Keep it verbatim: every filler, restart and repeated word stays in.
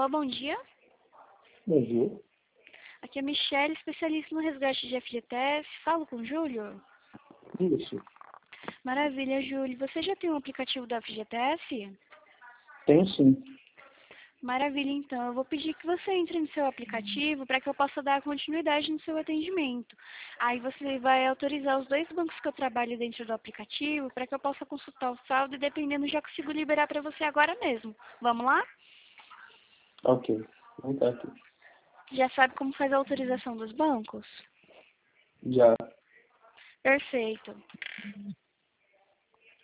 Alô, bom dia. Bom dia. Aqui é a Michelle, especialista no resgate de F G T S. Falo com o Júlio? Isso. Maravilha, Júlio. Você já tem um aplicativo do F G T S? Tem sim. Maravilha, então. Eu vou pedir que você entre no seu aplicativo para que eu possa dar continuidade no seu atendimento. Aí você vai autorizar os dois bancos que eu trabalho dentro do aplicativo para que eu possa consultar o saldo e, dependendo, já consigo liberar para você agora mesmo. Vamos lá? Ok. Vamos estar aqui. Já sabe como faz a autorização dos bancos? Já. Perfeito.